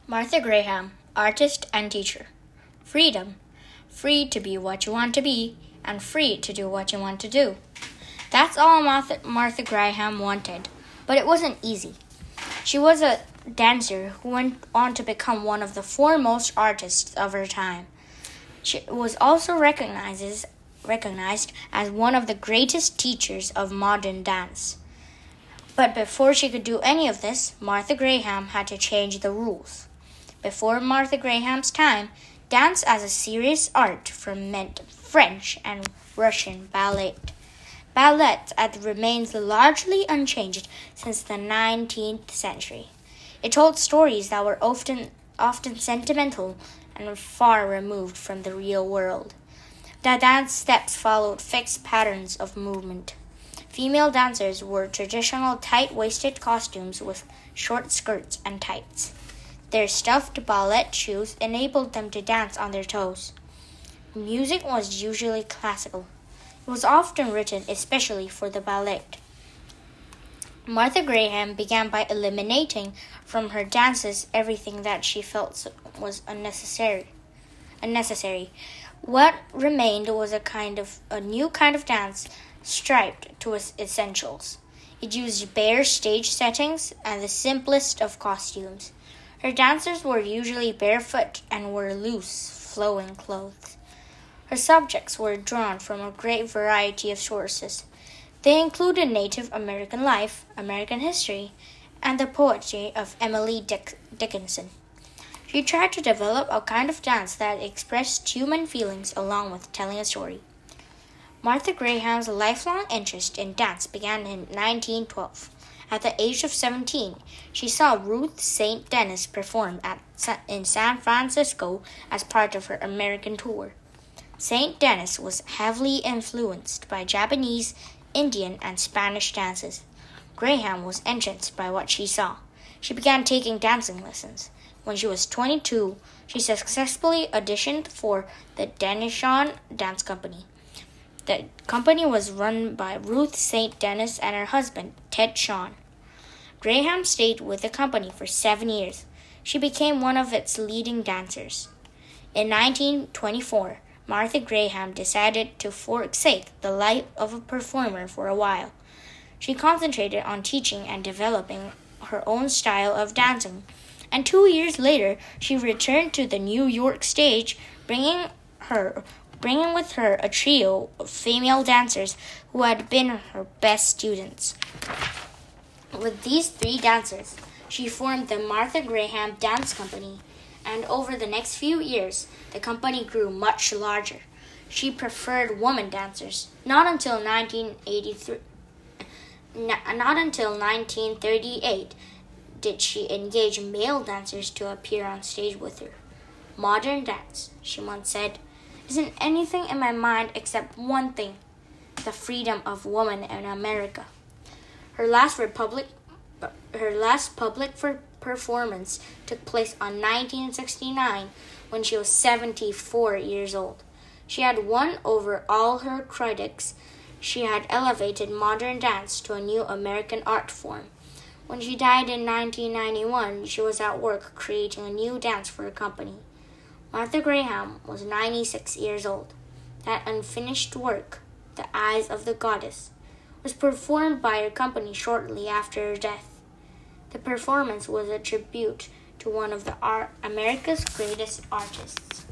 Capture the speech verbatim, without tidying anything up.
Martha Graham, artist and teacher. Freedom. Free to be what you want to be, and free to do what you want to do. That's all Martha, Martha Graham wanted, but it wasn't easy. She was a dancer who went on to become one of the foremost artists of her time. She was also recognized, recognized as one of the greatest teachers of modern dance. But before she could do any of this, Martha Graham had to change the rules. Before Martha Graham's time, dance as a serious art form meant French and Russian ballet. Ballet had remained largely unchanged since the nineteenth century. It told stories that were often, often sentimental and far removed from the real world. The dance steps followed fixed patterns of movement. Female dancers wore traditional tight-waisted costumes with short skirts and tights. Their stuffed ballet shoes enabled them to dance on their toes. Music was usually classical. It was often written especially for the ballet. Martha Graham began by eliminating from her dances everything that she felt was unnecessary. Unnecessary. What remained was a kind of a new kind of dance, striped to its essentials. It used bare stage settings and the simplest of costumes. Her dancers were usually barefoot and wore loose, flowing clothes. Her subjects were drawn from a great variety of sources. They included Native American life, American history, and the poetry of Emily Dick- Dickinson. She tried to develop a kind of dance that expressed human feelings along with telling a story. Martha Graham's lifelong interest in dance began in nineteen twelve. At the age of seventeen, she saw Ruth Saint Denis perform at, in San Francisco as part of her American tour. Saint Denis was heavily influenced by Japanese, Indian, and Spanish dances. Graham was entranced by what she saw. She began taking dancing lessons. When she was twenty-two, she successfully auditioned for the Denishon Dance Company. The company was run by Ruth Saint Denis and her husband, Ted Shawn. Graham stayed with the company for seven years. She became one of its leading dancers. In nineteen twenty-four, Martha Graham decided to forsake the life of a performer for a while. She concentrated on teaching and developing her own style of dancing, and two years later, she returned to the New York stage, bringing her bringing with her a trio of female dancers who had been her best students. With these three dancers, she formed the Martha Graham Dance Company, and over the next few years, the company grew much larger. She preferred women dancers. Not until nineteen eighty-three, not until nineteen thirty-eight did she engage male dancers to appear on stage with her. Modern dance, she once said, isn't anything in my mind except one thing, the freedom of women in America. Her last republic, her last public for performance took place on nineteen sixty-nine when she was seventy-four years old. She had won over all her critics. She had elevated modern dance to a new American art form. When she died in nineteen ninety-one, she was at work creating a new dance for her company. Martha Graham was ninety-six years old. That unfinished work, The Eyes of the Goddess, was performed by her company shortly after her death. The performance was a tribute to one of the art- America's greatest artists.